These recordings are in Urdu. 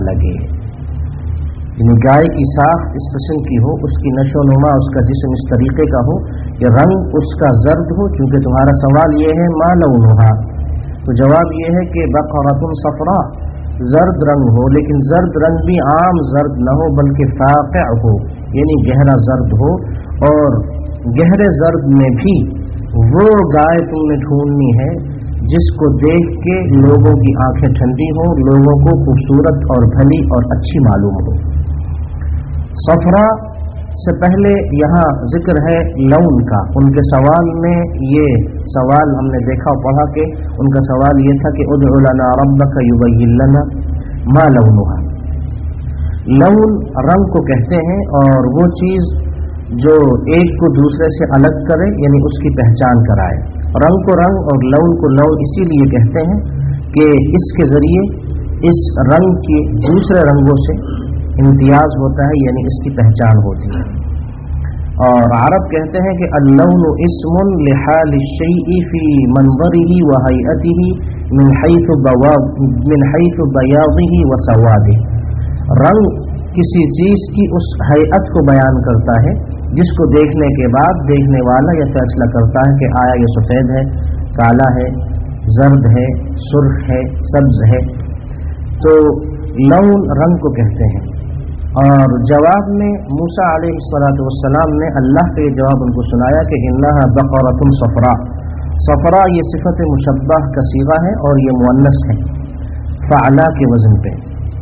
لگے، یعنی گائے کی ساخت اس قسم کی ہو، اس کی نشو و نما، اس کا جسم اس طریقے کا ہو کہ رنگ اس کا زرد ہو. چونکہ تمہارا سوال یہ ہے ما لونھا، تو جواب یہ ہے کہ بقرۃ صفرا، زرد رنگ ہو، لیکن زرد رنگ بھی عام زرد نہ ہو بلکہ فاقع ہو، یعنی گہرا زرد ہو. اور گہرے زرد میں بھی وہ گائے تم نے ڈھونڈنی ہے جس کو دیکھ کے لوگوں کی آنکھیں ٹھنڈی ہوں، لوگوں کو خوبصورت اور بھلی اور اچھی معلوم ہو. صفرا سے پہلے یہاں ذکر ہے لون کا. ان کے سوال میں یہ سوال ہم نے دیکھا اور پڑھا کہ ان کا سوال یہ تھا کہ ادع لنا ربک یبین لنا ما لونھا. لون رنگ کو کہتے ہیں، اور وہ چیز جو ایک کو دوسرے سے الگ کرے، یعنی اس کی پہچان کرائے. رنگ کو رنگ اور لون کو لون اسی لیے کہتے ہیں کہ اس کے ذریعے اس رنگ کی دوسرے رنگوں سے امتیاز ہوتا ہے، یعنی اس کی پہچان ہوتی ہے. اور عرب کہتے ہیں کہ اللون اسم لحال الشیء فی منظره وہیئته من حیث بیاضه وسواده. رنگ کسی چیز کی اس ہیئت کو بیان کرتا ہے جس کو دیکھنے کے بعد دیکھنے والا یہ فیصلہ کرتا ہے کہ آیا یہ سفید ہے، کالا ہے، زرد ہے، سرخ ہے، سبز ہے. تو لون رنگ کو کہتے ہیں. اور جواب میں موسیٰ علیہ السلام نے اللہ کا یہ جواب ان کو سنایا کہ انہا بقرۃ صفرا. صفرا یہ صفت مشبہ کا صیغہ ہے اور یہ مؤنث ہے فعلا کے وزن پہ.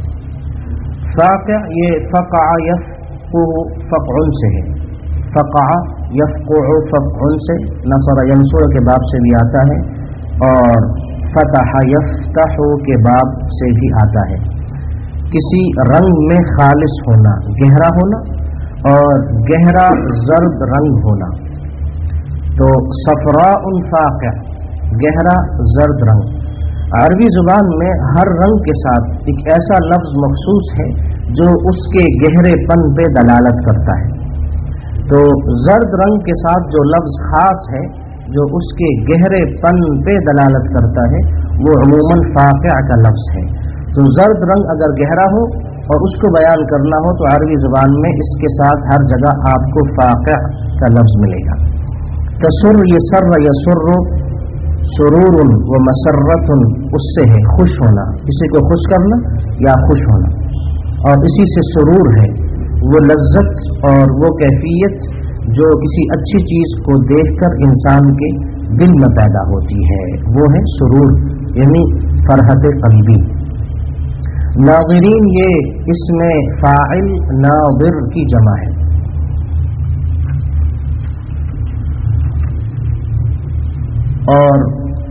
فاقع یہ فقع یفقع فقع سے ہے، فقع یفقع فقع سے، نصر ینصر کے باب سے بھی آتا ہے، اور فتح یفتح کے باب سے بھی آتا ہے. کسی رنگ میں خالص ہونا، گہرا ہونا، اور گہرا زرد رنگ ہونا. تو صفراء فاقع، گہرا زرد رنگ. عربی زبان میں ہر رنگ کے ساتھ ایک ایسا لفظ مخصوص ہے جو اس کے گہرے پن پہ دلالت کرتا ہے. تو زرد رنگ کے ساتھ جو لفظ خاص ہے جو اس کے گہرے پن پہ دلالت کرتا ہے وہ عموماً فاقع کا لفظ ہے. تو زرد رنگ اگر گہرا ہو اور اس کو بیان کرنا ہو تو عربی زبان میں اس کے ساتھ ہر جگہ آپ کو فاقع کا لفظ ملے گا. تسر یہ سر یسر، سرور و مسرت اس سے ہے خوش ہونا، کسی کو خوش کرنا یا خوش ہونا. اور اسی سے سرور ہے وہ لذت اور وہ کیفیت جو کسی اچھی چیز کو دیکھ کر انسان کے دل میں پیدا ہوتی ہے، وہ ہے سرور، یعنی فرحت قلبی. ناظرین یہ اس میں فاعل ناظر کی جمع ہے. اور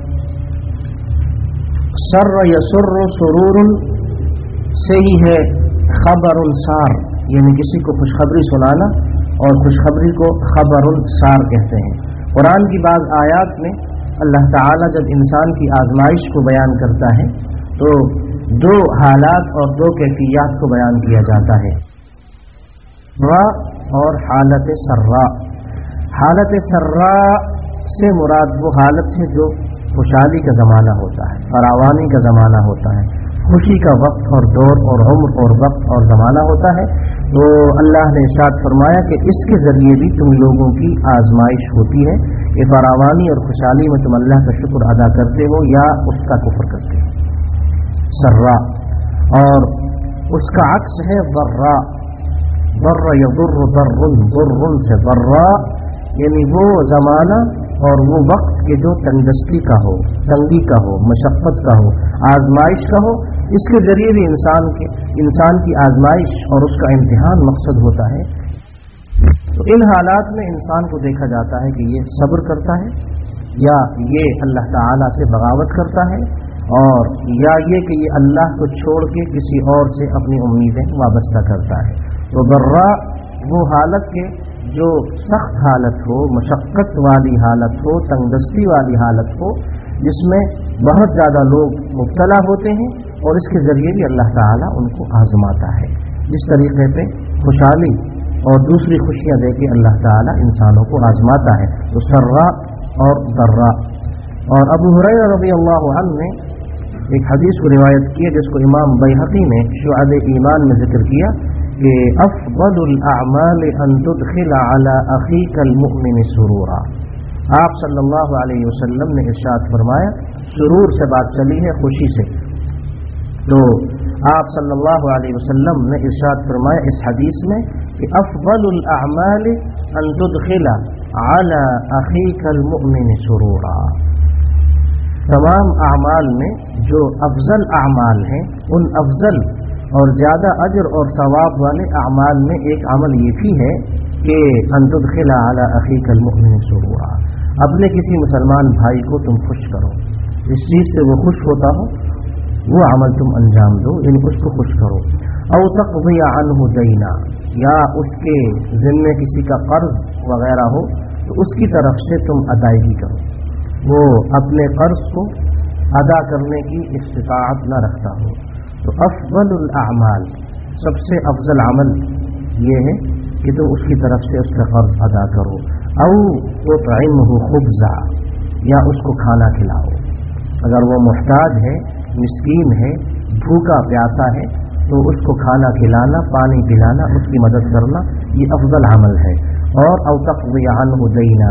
سر یسر سرور سے ہی ہے خبر سار، یعنی کسی کو خوشخبری سنانا، اور خوشخبری کو خبر سار کہتے ہیں. قرآن کی بعض آیات میں اللہ تعالیٰ جب انسان کی آزمائش کو بیان کرتا ہے تو دو حالات اور دو کیفیات کو بیان کیا جاتا ہے، را اور حالت سرا. حالت سرا سے مراد وہ حالت ہے جو خوشحالی کا زمانہ ہوتا ہے، فراوانی کا زمانہ ہوتا ہے، خوشی کا وقت اور دور اور عمر اور وقت اور زمانہ ہوتا ہے. تو اللہ نے ارشاد فرمایا کہ اس کے ذریعے بھی تم لوگوں کی آزمائش ہوتی ہے کہ فراوانی اور خوشحالی میں تم اللہ کا شکر ادا کرتے ہو یا اس کا کفر کرتے ہو. سرا. اور اس کا عکس ہے ضرا. ضر یضر ضر سے ضرا، یعنی وہ زمانہ اور وہ وقت کے جو تنگستی کا ہو، تنگی کا ہو، مشقت کا ہو، آزمائش کا ہو. اس کے ذریعے بھی انسان کی آزمائش اور اس کا امتحان مقصد ہوتا ہے. تو ان حالات میں انسان کو دیکھا جاتا ہے کہ یہ صبر کرتا ہے یا یہ اللہ تعالیٰ سے بغاوت کرتا ہے، اور یا یہ کہ یہ اللہ کو چھوڑ کے کسی اور سے اپنی امیدیں وابستہ کرتا ہے. تو ضرا وہ حالت کے جو سخت حالت ہو، مشقت والی حالت ہو، تنگدستی والی حالت ہو، جس میں بہت زیادہ لوگ مبتلا ہوتے ہیں، اور اس کے ذریعے بھی اللہ تعالیٰ ان کو آزماتا ہے. جس طریقے پہ خوشحالی اور دوسری خوشیاں دے کے اللہ تعالیٰ انسانوں کو آزماتا ہے. تو سرا اور ضرا. اور ابو ہریرہ رضی اللہ عنہ نے ایک حدیث کو روایت کی جس کو امام بیہقی نے شعب ایمان میں ذکر کیا کہ افضل الاعمال ان تدخل على اخیک المؤمن سرورا. آپ صلی اللہ علیہ وسلم نے ارشاد فرمایا، سرور سے بات چلی ہے خوشی سے، تو آپ صلی اللہ علیہ وسلم نے ارشاد فرمایا اس حدیث میں کہ افضل الاعمال ان تدخل على اخیک المؤمن سرورا. تمام اعمال میں جو افضل اعمال ہیں، ان افضل اور زیادہ اجر اور ثواب والے اعمال میں ایک عمل یہ بھی ہے کہ ان تدخل علی اخیک المؤمن سرورا، اپنے کسی مسلمان بھائی کو تم خوش کرو، اس چیز سے وہ خوش ہوتا ہو وہ عمل تم انجام دو، یعنی اس کو خوش کرو. او تقضی عنہ دینا، یا اس کے ذمے کسی کا قرض وغیرہ ہو تو اس کی طرف سے تم ادائیگی کرو، وہ اپنے قرض کو ادا کرنے کی استطاعت نہ رکھتا ہو. تو افضل الاعمال، سب سے افضل عمل یہ ہے کہ تم اس کی طرف سے اس کا قرض ادا کرو. او تطعمہ خبزا، یا اس کو کھانا کھلاؤ، اگر وہ محتاج ہے، مسکین ہے، بھوکا پیاسا ہے تو اس کو کھانا کھلانا، پانی پلانا، اس کی مدد کرنا، یہ افضل عمل ہے. اور او تقضی عنہ دینا،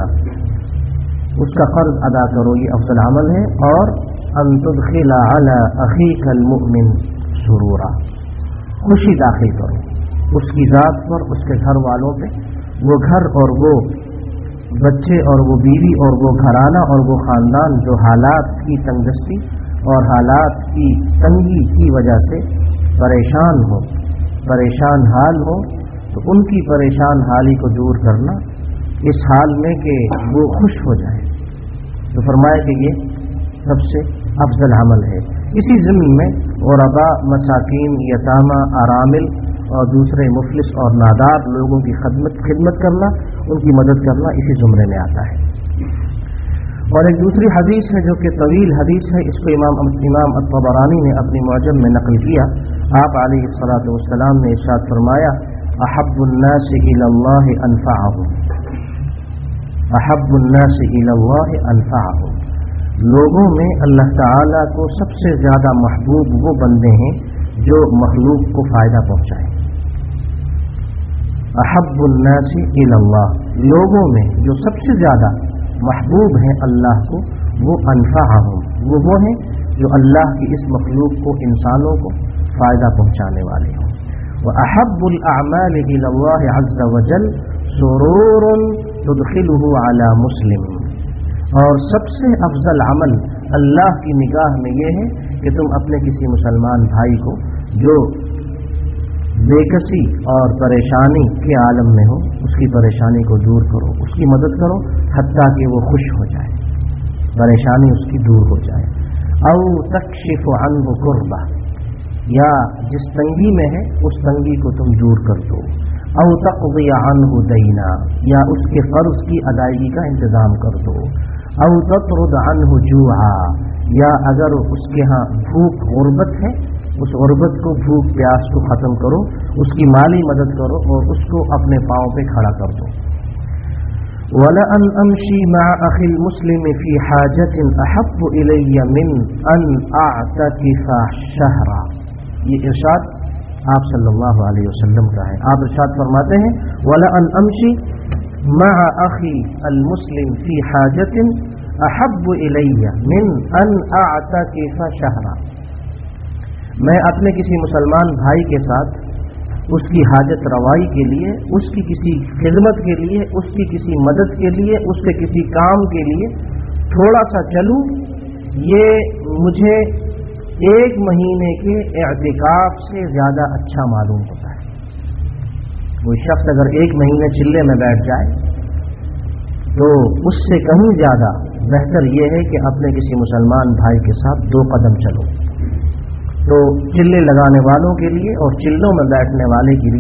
اس کا قرض ادا کرو، یہ افضل عمل ہے. اور ان تدخل علی اخیک المؤمن سرورا، خوشی داخل کرو اس کی ذات پر، اس کے گھر والوں پہ، وہ گھر اور وہ بچے اور وہ بیوی اور وہ گھرانہ اور وہ خاندان جو حالات کی تنگدستی اور حالات کی تنگی کی وجہ سے پریشان ہو، پریشان حال ہو، تو ان کی پریشان حالی کو دور کرنا اس حال میں کہ وہ خوش ہو جائے. تو فرمایا کہ یہ سب سے افضل عمل ہے. اسی ضمن میں غرباء، مساکین، یتامى، ارامل اور دوسرے مفلس اور نادار لوگوں کی خدمت کرنا، ان کی مدد کرنا اسی زمرے میں آتا ہے. اور ایک دوسری حدیث ہے جو کہ طویل حدیث ہے، اس کو امام الطبرانی نے اپنی معجم میں نقل کیا. آپ علیہ الصلاۃ والسلام نے ارشاد فرمایا، احب الناس الی اللہ انفعهم، احب الناس الی اللہ انفعهم، لوگوں میں اللہ تعالی کو سب سے زیادہ محبوب وہ بندے ہیں جو مخلوق کو فائدہ پہنچائیں. احب الناس الی اللہ، لوگوں میں جو سب سے زیادہ محبوب ہیں اللہ کو، وہ انفعهم، وہ ہیں جو اللہ کی اس مخلوق کو، انسانوں کو فائدہ پہنچانے والے ہوں. وَأَحَبُّ الْأَعْمَالِ إِلَى اللَّهِ عَزَّ وَجَلَّ سُرُورٌ تُدْخِلُهُ عَلَى مُسْلِمٍ، اور سب سے افضل عمل اللہ کی نگاہ میں یہ ہے کہ تم اپنے کسی مسلمان بھائی کو جو بےکسی اور پریشانی کے عالم میں ہو، اس کی پریشانی کو دور کرو، اس کی مدد کرو، حتیٰ کہ وہ خوش ہو جائے، پریشانی اس کی دور ہو جائے. او تکشف عنہ کربہ، یا جس تنگی میں ہے اس تنگی کو تم دور کر دو. او تقضی عنہ دینا، یا اس کے قرض کی ادائیگی کا انتظام کر دو. او تطرد عنہ جوعا، یا اگر اس کے ہاں بھوک غربت ہے، اس غربت کو، بھوک پیاس کو ختم کرو، اس کی مالی مدد کرو اور اس کو اپنے پاؤں پہ کھڑا کر دو. وَلَأَنْ أَمْشِي مَعَ أَخِي الْمُسْلِمِ فِي حَاجَةٍ أَحَبُّ إِلَيَّ مِنْ أَنْ أَعْتَكِفَ شَهْرًا، یہ ارشاد آپ صلی اللہ علیہ وسلم کا ہے. آپ ارشاد فرماتے ہیں وَلَأَنْ أَمْشِي مَعَ أَخِي الْمُسْلِمِ فِي حَاجَةٍ أَحَبُّ إِلَيَّ مِنْ أَنْ أَعْتَكِفَ شَهْرًا، میں اپنے کسی مسلمان بھائی کے ساتھ اس کی حاجت روائی کے لیے، اس کی کسی خدمت کے لیے، اس کی کسی مدد کے لیے، اس کے کسی کام کے لیے تھوڑا سا چلوں، یہ مجھے 1 مہینے کے اعتکاف سے زیادہ اچھا معلوم ہوتا ہے. کوئی شخص اگر 1 مہینے چلے میں بیٹھ جائے تو اس سے کہیں زیادہ بہتر یہ ہے کہ اپنے کسی مسلمان بھائی کے ساتھ 2 قدم چلو. تو چلے لگانے والوں کے لیے اور چلوں میں بیٹھنے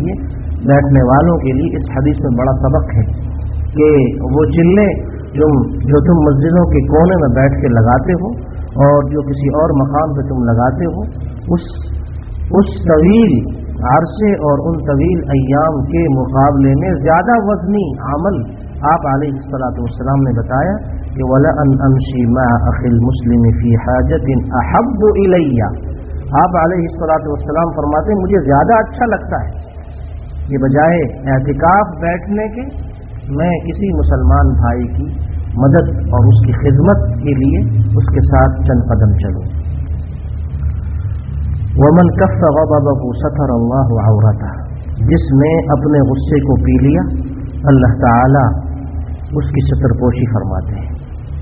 والوں کے لیے اس حدیث میں بڑا سبق ہے کہ وہ چلے جو تم مسجدوں کے کونے میں بیٹھ کے لگاتے ہو اور جو کسی اور مقام پہ تم لگاتے ہو، اس طویل عرصے اور ان طویل ایام کے مقابلے میں زیادہ وزنی عمل آپ علیہ الصلوۃ والسلام نے بتایا کہ ولا ان امشی مع اخی المسلم فی حاجت احب الی، آپ علیہ الصلوۃ والسلام فرماتے ہیں مجھے زیادہ اچھا لگتا ہے یہ بجائے اعتکاف بیٹھنے کے میں کسی مسلمان بھائی کی مدد اور اس کی خدمت کے لیے اس کے ساتھ چند قدم چلوں۔ ومن کف غضبه ستر اللہ عورتہ، جس نے اپنے غصے کو پی لیا اللہ تعالی اس کی ستر پوشی فرماتے ہیں۔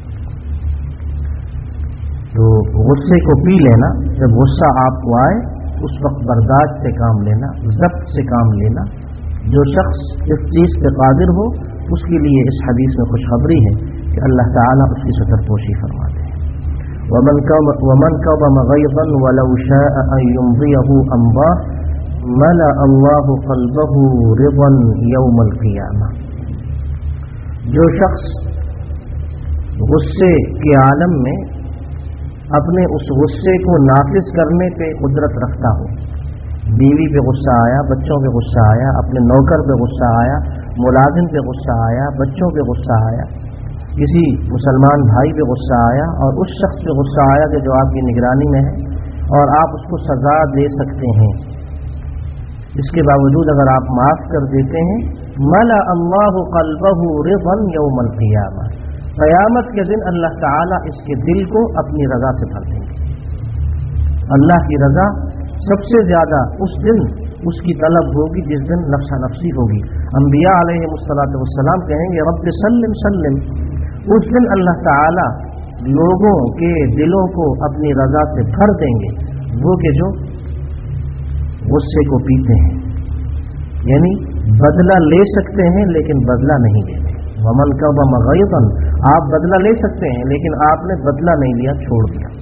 تو غصے کو پی لینا، جب غصہ آپ کو آئے اس وقت برداشت سے کام لینا، ضبط سے کام لینا۔ جو شخص اس چیز پہ قادر ہو اس کے لیے اس حدیث میں خوشخبری ہے کہ اللہ تعالیٰ اس کی ستر پوشی فرماتے ہیں۔ ومن كظم غيظا ولو شاء أن يمضيه أمضاه ملأ الله قلبه رضا يوم القيامة، جو شخص غصے کے عالم میں اپنے اس غصے کو نافذ کرنے پہ قدرت رکھتا ہو، بیوی پہ غصہ آیا، بچوں پہ غصہ آیا، اپنے نوکر پہ غصہ آیا، ملازم پہ غصہ آیا، بچوں پہ غصہ آیا، کسی مسلمان بھائی پہ غصہ آیا اور اس شخص پہ غصہ آیا کہ جو آپ کی نگرانی میں ہے اور آپ اس کو سزا دے سکتے ہیں، اس کے باوجود اگر آپ معاف کر دیتے ہیں ملأ اللہ قلبہ رضا یوم القیامہ، قیامت کے دن اللہ تعالیٰ اس کے دل کو اپنی رضا سے بھر دیں گے۔ اللہ کی رضا سب سے زیادہ اس دن اس کی طلب ہوگی جس دن نفسا نفسی ہوگی۔ انبیاء علیہ الصلوۃ والسلام کہیں گے رب سلم سلم، اس دن اللہ تعالی لوگوں کے دلوں کو اپنی رضا سے بھر دیں گے، وہ کہ جو غصے کو پیتے ہیں، یعنی بدلہ لے سکتے ہیں لیکن بدلہ نہیں لیتے۔ ومن كظم غيظا، آپ بدلہ لے سکتے ہیں لیکن آپ نے بدلہ نہیں لیا، چھوڑ دیا۔